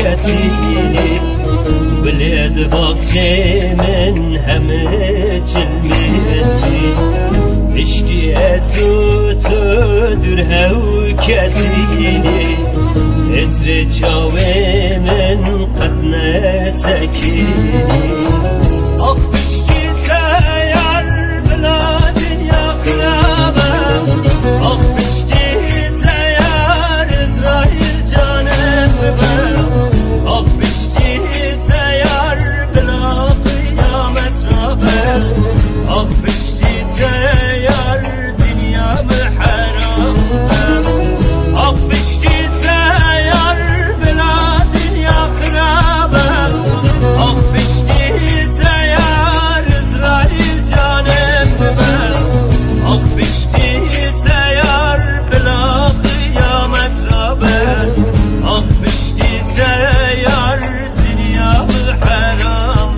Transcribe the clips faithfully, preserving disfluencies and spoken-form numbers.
کتینی بلید باغچه من همه چلمیزی عشقی از تو دور هاو کتینی حزر چاوه من قد نسکینی آخ بشتی تیار بلا دنیا خرابم آخ بشتی تیار اسرائیل جانم ببرم آخ بشتی تیار بلا قیامت رابم آخ بشتی تیار دنیا محرام آخ بشتی تیار بلا دنیا خرابم آخ بشتی تیار اسرائیل جانم ببرم آخ بشتی تیار بلا قیامت رابم آخ بشتی تیار دنیا محرام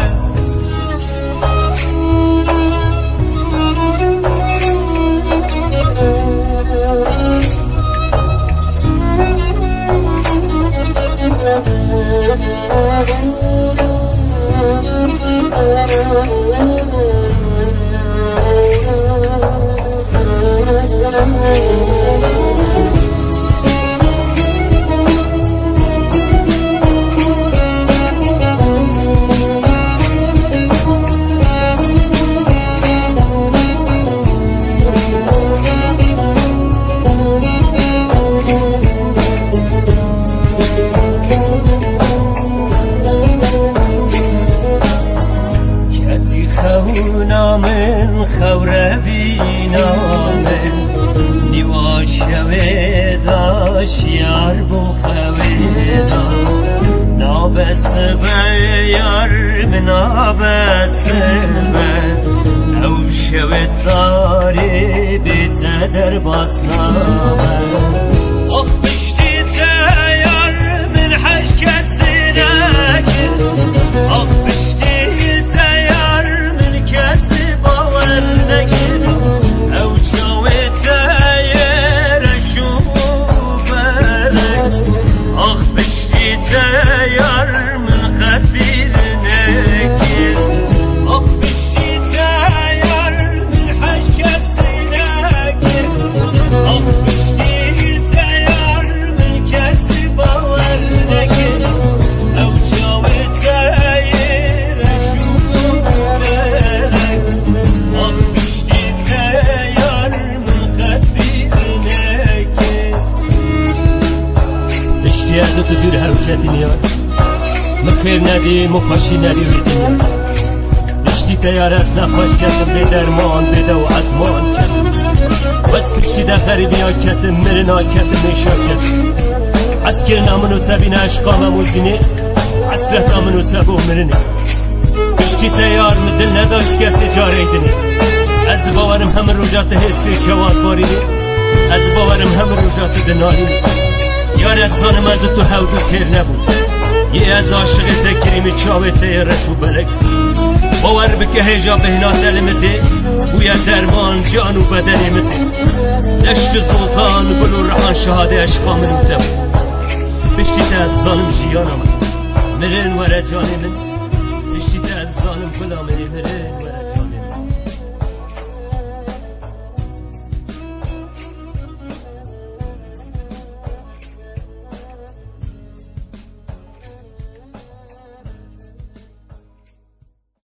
من خوره بینامن نیوا شوه داش یار بم خوه دا نابس به یار بنابس به او شوه تاری بیت در بازنامه آخ بشتی تیار من حش کسی نکن آخ بشتی او چاوه تیار شوبرک آخ بشتی تیار من خبیر نکن آخ بشتی تیار من حش کسی نکن آخ بشتی تیار من کسی باور نکن او چاوه تیار شوبرک آخ بشتی از تو دور حرکتی نیاد مخیر ندی مخاشی ندی وی دنیا بشتی تیار از نخواش کردم به درمان بده و عزمان کردم وز کشتی ده خریبی ها کردم مرنا کردم نشا کردم از کرن آمنو تبین عشقام موزینه عصرت آمنو تب و مرنه بشتی تیار مدل نداشت کسی جاره دنه از باورم همه روجات حسری شواد بارینه از باورم همه روجات دنالینه یار اقزانم از تو حود و تیر نبود یه از عاشق تکریم چاوه تیرش و بلک باور بکه هجا بهنا دلمته بویا درمان جان و بدنمته دشت زوزان بلو رحان شهاده عشقا منو تب بشتی تهد ظالم جیانا من مرن وره جان من بشتی تهد ظالم بلا منی مرن وره